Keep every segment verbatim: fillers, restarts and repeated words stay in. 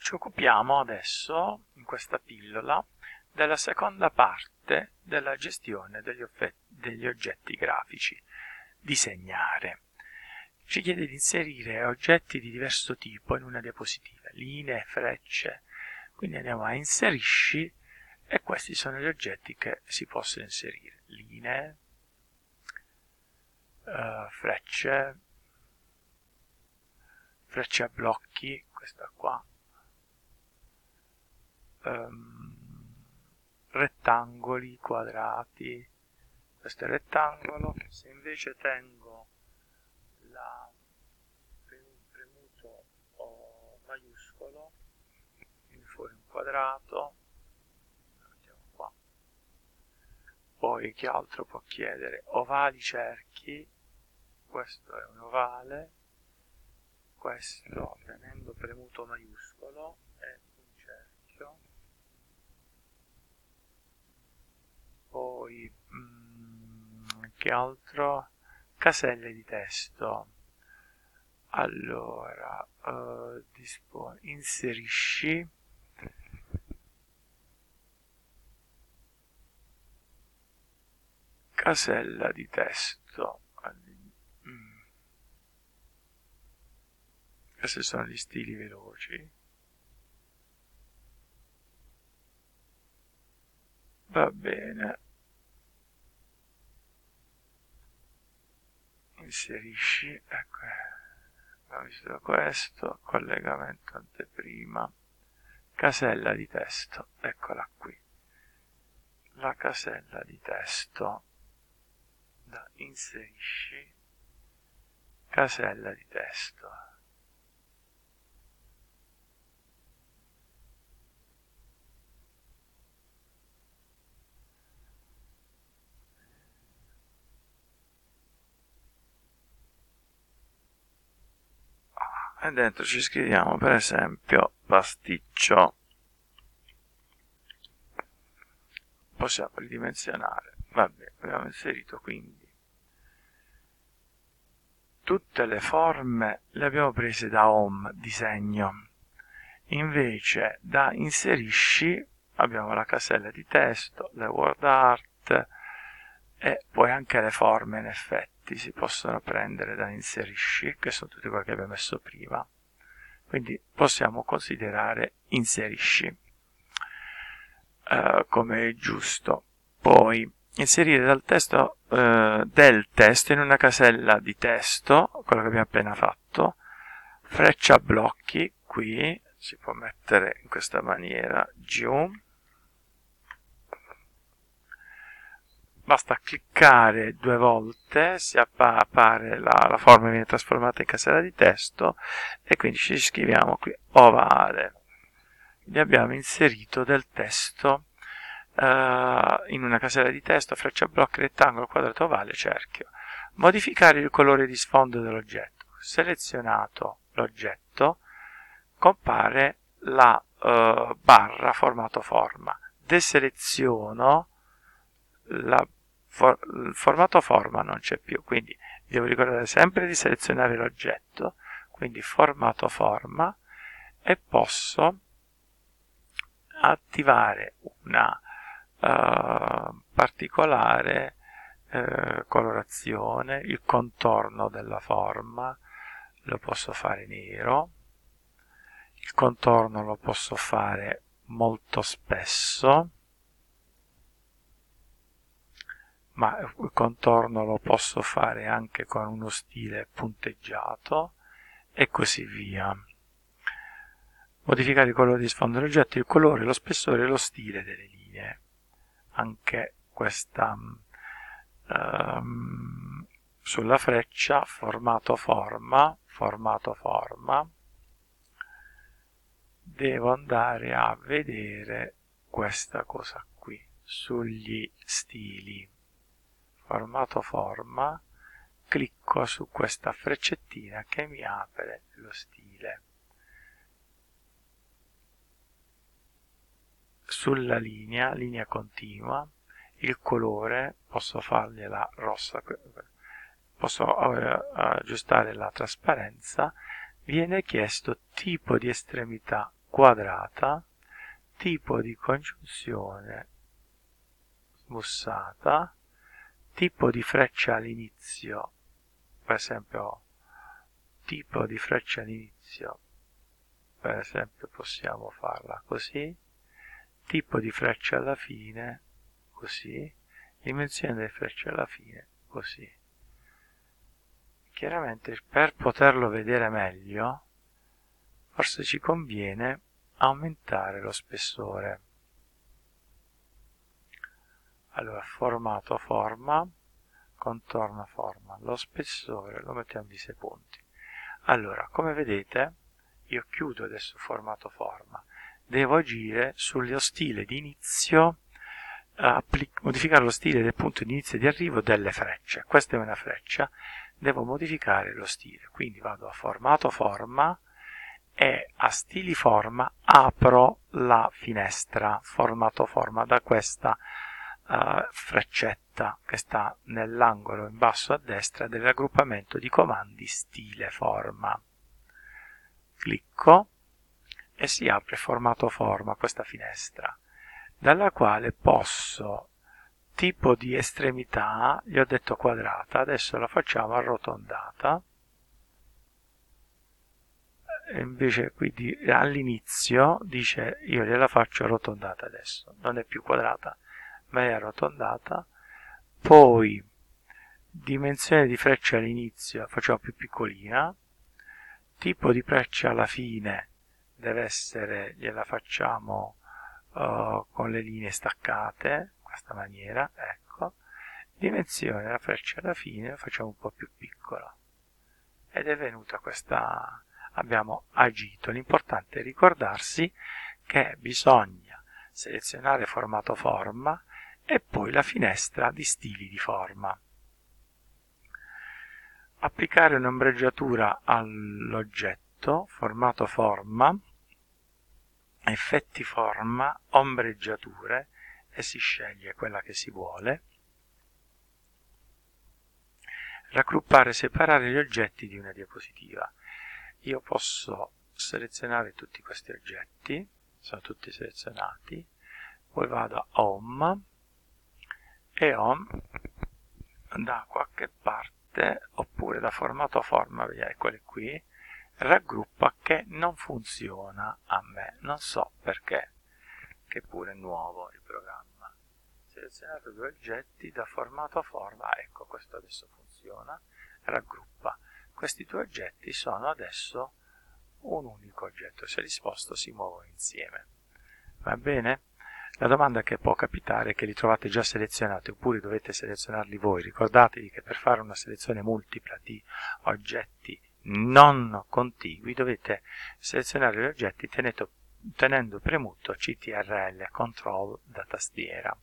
Ci occupiamo adesso, in questa pillola, della seconda parte della gestione degli, degli oggetti grafici. Disegnare. Ci chiede di inserire oggetti di diverso tipo in una diapositiva, linee, frecce, quindi andiamo a inserisci e questi sono gli oggetti che si possono inserire, linee, uh, frecce, frecce a blocchi, questa qua, um, rettangoli, quadrati, questo è il rettangolo. Se invece tengo la premuto o maiuscolo, viene fuori un quadrato, mettiamo qua. Poi che altro può chiedere? Ovali, cerchi, questo è un ovale, questo tenendo premuto maiuscolo è un cerchio. Poi mh, che altro? Caselle di testo. Allora uh, dispone, inserisci, casella di testo. Mm. Questi sono gli stili veloci. Va bene. Inserisci, ecco, abbiamo visto questo, collegamento anteprima, casella di testo, eccola qui, la casella di testo da inserisci, casella di testo. E dentro ci scriviamo per esempio pasticcio. Possiamo ridimensionare. Vabbè, abbiamo inserito quindi tutte le forme, le abbiamo prese da home, disegno. Invece da inserisci abbiamo la casella di testo, le word art e poi anche le forme in effetti si possono prendere da inserisci, che sono tutte quelle che abbiamo messo prima. Quindi possiamo considerare inserisci uh, come è giusto. Poi inserire dal testo, uh, del testo in una casella di testo, quello che abbiamo appena fatto, freccia a blocchi, qui si può mettere in questa maniera giù, basta cliccare due volte, si appare la, la forma viene trasformata in casella di testo e quindi ci scriviamo qui ovale. Quindi abbiamo inserito del testo uh, in una casella di testo, freccia a blocchi, rettangolo, quadrato, ovale, cerchio. Modificare il colore di sfondo dell'oggetto. Selezionato l'oggetto, compare la uh, barra formato forma. Deseleziono la for, il formato forma, non c'è più, quindi devo ricordare sempre di selezionare l'oggetto, quindi formato forma, e posso attivare una uh, particolare uh, colorazione, il contorno della forma lo posso fare nero, il contorno lo posso fare molto spesso, ma il contorno lo posso fare anche con uno stile punteggiato e così via. Modificare il colore di sfondo dell'oggetto, il colore, lo spessore e lo stile delle linee. Anche questa um, sulla freccia, formato forma, formato forma, devo andare a vedere questa cosa qui, sugli stili. Formato forma, clicco su questa freccettina che mi apre lo stile. Sulla linea, linea continua, il colore, posso fargliela rossa, posso aggiustare la trasparenza, viene chiesto tipo di estremità quadrata, tipo di congiunzione smussata, tipo di freccia all'inizio, per esempio tipo di freccia all'inizio, per esempio possiamo farla così, tipo di freccia alla fine, così, dimensione delle frecce alla fine, così. Chiaramente per poterlo vedere meglio, forse ci conviene aumentare lo spessore. Allora, formato forma, contorno forma, lo spessore lo mettiamo di sei punti. Allora, come vedete, io chiudo adesso formato forma, devo agire sullo stile di inizio, modificare lo stile del punto di inizio e di arrivo delle frecce. Questa è una freccia, devo modificare lo stile, quindi vado a formato forma e a stili forma apro la finestra formato forma da questa uh, freccetta che sta nell'angolo in basso a destra del raggruppamento di comandi stile forma. Clicco e si apre formato forma, questa finestra, dalla quale posso, tipo di estremità, gli ho detto quadrata, adesso la facciamo arrotondata, e invece qui all'inizio dice io gliela faccio arrotondata adesso, non è più quadrata ma è arrotondata, poi dimensione di freccia all'inizio facciamo più piccolina, tipo di freccia alla fine deve essere, gliela facciamo uh, con le linee staccate, in questa maniera, ecco, dimensione della freccia alla fine la facciamo un po' più piccola, ed è venuta questa, abbiamo agito. L'importante è ricordarsi che bisogna selezionare formato forma e poi la finestra di stili di forma. Applicare un'ombreggiatura all'oggetto, formato forma, effetti forma, ombreggiature, e si sceglie quella che si vuole. Raggruppare e separare gli oggetti di una diapositiva. Io posso selezionare tutti questi oggetti, sono tutti selezionati, poi vado a Home e Home da qualche parte, oppure da formato forma, eccole qui, raggruppa che non funziona a me, non so perché, che pure è nuovo il programma. Selezionato due oggetti da formato forma, ecco questo adesso funziona, raggruppa. Questi due oggetti sono adesso un unico oggetto, se li sposto si muovono insieme. Va bene? La domanda che può capitare è che li trovate già selezionati oppure dovete selezionarli voi. Ricordatevi che per fare una selezione multipla di oggetti non contigui dovete selezionare gli oggetti tenendo, tenendo premuto C T R L, Control da tastiera.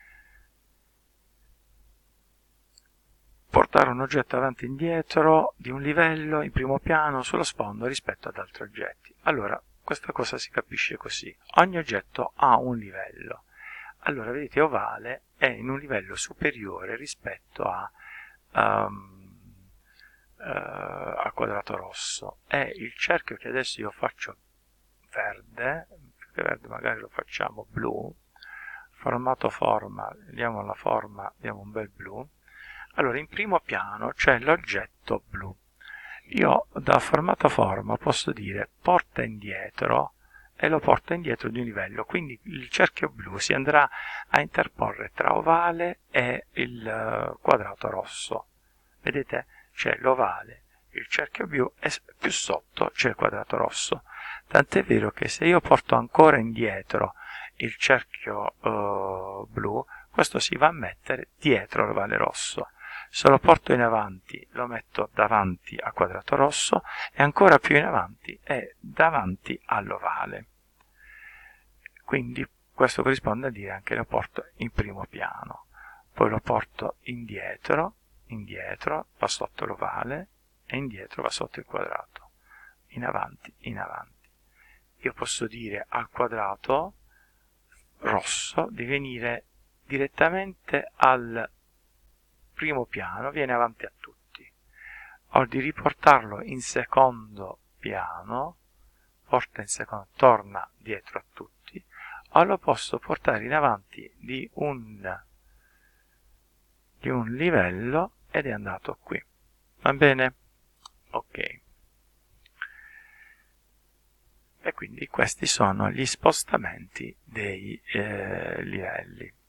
Portare un oggetto avanti e indietro di un livello in primo piano sullo sfondo rispetto ad altri oggetti. Allora, questa cosa si capisce così. Ogni oggetto ha un livello. Allora, vedete, ovale è in un livello superiore rispetto a, um, uh, a quadrato rosso. E il cerchio che adesso io faccio verde, più che verde magari lo facciamo blu, formato forma, diamo la forma, diamo un bel blu. Allora, in primo piano c'è l'oggetto blu. Io da formato forma posso dire porta indietro e lo porto indietro di un livello, quindi il cerchio blu si andrà a interporre tra ovale e il quadrato rosso. Vedete? C'è l'ovale, il cerchio blu e più sotto c'è il quadrato rosso. Tant'è vero che se io porto ancora indietro il cerchio uh, blu, questo si va a mettere dietro l'ovale rosso. Se lo porto in avanti lo metto davanti al quadrato rosso e ancora più in avanti è davanti all'ovale. Quindi questo corrisponde a dire anche lo porto in primo piano, poi lo porto indietro, indietro, va sotto l'ovale e indietro va sotto il quadrato, in avanti, in avanti. Io posso dire al quadrato rosso di venire direttamente al primo piano, viene avanti a tutti, o di riportarlo in secondo piano, porta in seconda, torna dietro a tutti, o lo posso portare in avanti di un, di un livello ed è andato qui. Va bene? Ok. E quindi questi sono gli spostamenti dei eh, livelli.